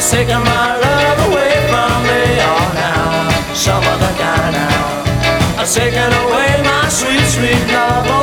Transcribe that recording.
taking my love away from me. Oh, now some other guy now, taking away my sweet, sweet love.